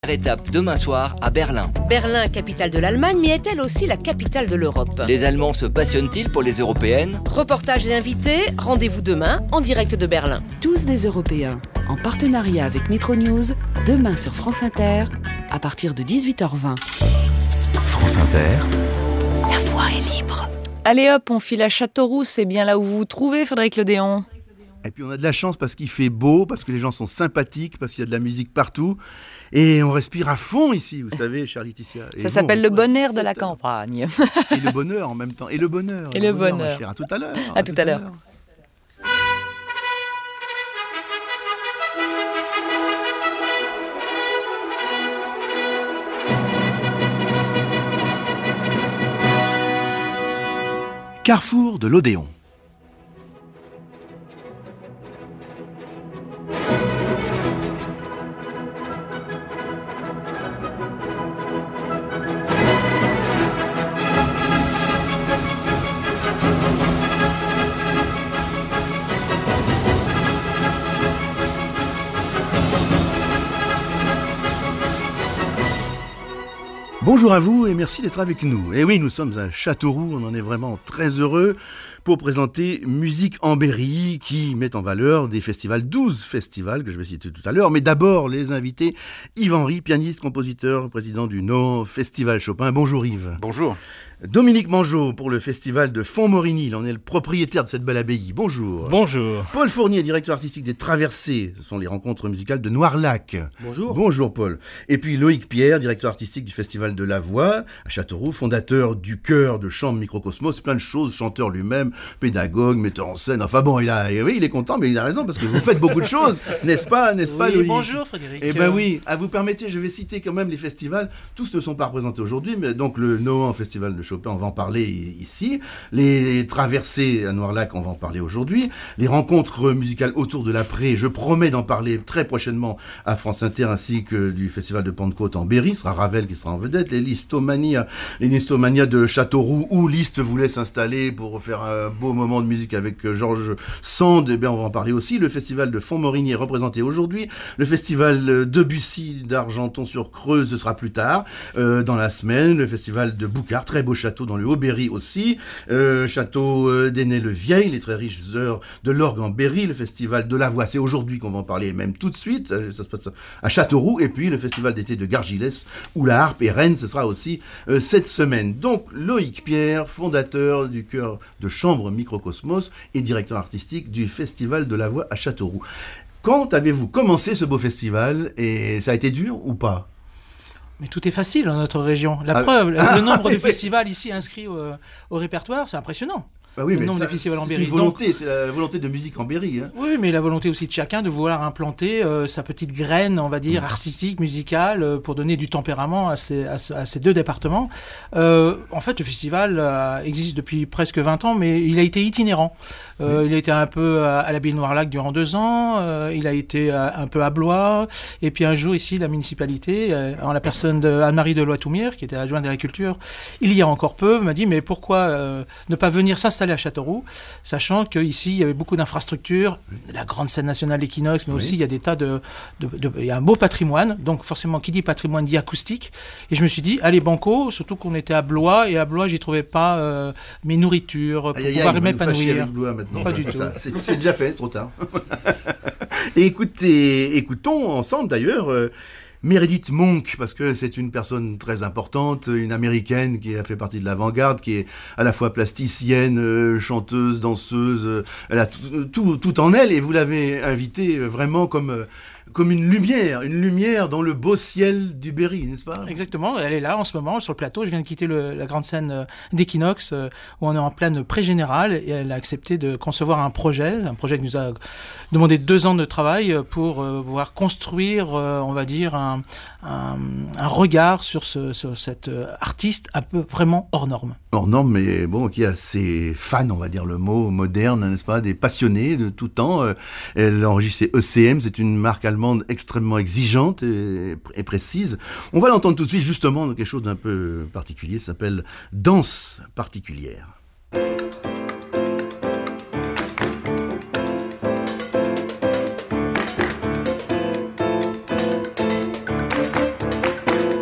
Étape demain soir à Berlin. Berlin, capitale de l'Allemagne, mais est-elle aussi la capitale de l'Europe ? Les Allemands se passionnent-ils pour les Européennes ? Reportage et invités, rendez-vous demain en direct de Berlin. Tous des Européens, en partenariat avec Metro News, demain sur France Inter, à partir de 18h20. France Inter. La voix est libre. Allez hop, on file à Châteauroux, c'est bien là où vous vous trouvez, Frédéric Lodéon. Et puis on a de la chance parce qu'il fait beau, parce que les gens sont sympathiques, parce qu'il y a de la musique partout. Et on respire à fond ici, vous savez, chère Laetitia. Ça s'appelle le bon air de la campagne. Et le bonheur en même temps. Et le bonheur. Et le bonheur. Ma chère. À tout à l'heure. À tout à l'heure. Carrefour de l'Odéon. Bonjour à vous et merci d'être avec nous. Et oui, nous sommes à Châteauroux, on en est vraiment très heureux pour présenter Musique en Berry qui met en valeur des festivals, 12 festivals que je vais citer tout à l'heure. Mais d'abord, les invités, Yves Henry, pianiste, compositeur, président du NO Festival Chopin. Bonjour Yves. Bonjour. Dominique Mangeot pour le festival de Font-Morigny, il en est le propriétaire de cette belle abbaye. Bonjour. Bonjour. Paul Fournier, directeur artistique des Traversées, ce sont les rencontres musicales de Noirlac. Bonjour. Bonjour Paul. Et puis Loïc Pierre, directeur artistique du festival de la Voix à Châteauroux, fondateur du chœur de chambre Microcosmos, plein de choses, chanteur lui-même, pédagogue, metteur en scène. Enfin bon, il est content, mais il a raison parce que vous faites beaucoup de choses, n'est-ce pas Oui, Loïc? bonjour Frédéric. Eh ben oui, vous permettez, je vais citer quand même les festivals. Tous ne sont pas représentés aujourd'hui, mais donc le Nohant Festival de Chopin, on va en parler ici. Les Traversées à Noirlac, on va en parler aujourd'hui. Les rencontres musicales autour de l'après, je promets d'en parler très prochainement à France Inter, ainsi que du Festival de Pentecôte en Berry. Ce sera Ravel qui sera en vedette. Les Listomania de Châteauroux, où Liszt voulait s'installer pour faire un beau moment de musique avec Georges Sand, eh bien on va en parler aussi. Le Festival de Font-Morigny est représenté aujourd'hui. Le Festival Debussy d'Argenton-sur-Creuse, ce sera plus tard, dans la semaine. Le Festival de Boucard, très beau château dans le Haut-Berry aussi. Château d'Aînay-le-Vieil, les très riches heures de l'orgue en Berry. Le Festival de la Voix, c'est aujourd'hui qu'on va en parler, même tout de suite. Ça se passe à Châteauroux. Et puis le Festival d'été de Gargilès, où la harpe et Rennes, ce sera aussi cette semaine. Donc Loïc Pierre, fondateur du chœur de chambre Microcosmos et directeur artistique du Festival de la Voix à Châteauroux. Quand avez-vous commencé ce beau festival et ça a été dur ou pas ? Mais tout est facile dans notre région. La preuve, le nombre de festivals ici inscrits au répertoire, c'est impressionnant. Bah oui, le mais nombre ça, de festivals en c'est Berry. une volonté, c'est la volonté de musique en Berry. Hein. Oui, mais la volonté aussi de chacun de vouloir implanter sa petite graine, on va dire, artistique, musicale, pour donner du tempérament à ces deux départements. En fait, le festival existe depuis presque 20 ans, mais il a été itinérant. Il a été un peu à l'abbaye de Noirlac durant 2 ans, il a été un peu à Blois, et puis un jour ici, la municipalité, en la personne d'Anne-Marie Deloy-Toumière, qui était adjointe de la culture, il y a encore peu, m'a dit, mais pourquoi ne pas venir s'installer à Châteauroux, sachant qu'ici, il y avait beaucoup d'infrastructures, la grande scène nationale Equinox, mais aussi il y a des tas il y a un beau patrimoine, donc forcément, qui dit patrimoine dit acoustique, et je me suis dit, allez banco, surtout qu'on était à Blois, et à Blois, j'y trouvais pas mes nourritures pour pouvoir m'épanouir. Pas du tout. C'est déjà fait, c'est trop tard. Et écoutons ensemble d'ailleurs Meredith Monk, parce que c'est une personne très importante, une américaine qui a fait partie de l'avant-garde, qui est à la fois plasticienne, chanteuse, danseuse, elle a tout en elle, et vous l'avez invitée vraiment comme une lumière dans le beau ciel du Berry, n'est-ce pas ? Exactement, elle est là en ce moment sur le plateau. Je viens de quitter la grande scène d'Equinox où on est en pleine pré-générale, et elle a accepté de concevoir un projet qui nous a demandé 2 ans de travail pour pouvoir construire, on va dire, un regard sur cette artiste un peu vraiment hors norme. Hors norme, mais bon, qui a ses fans, on va dire le mot moderne, n'est-ce pas, des passionnés de tout temps. Elle enregistre ses ECM, c'est une marque allemande extrêmement exigeante et précise. On va l'entendre tout de suite justement dans quelque chose d'un peu particulier, ça s'appelle Danse particulière.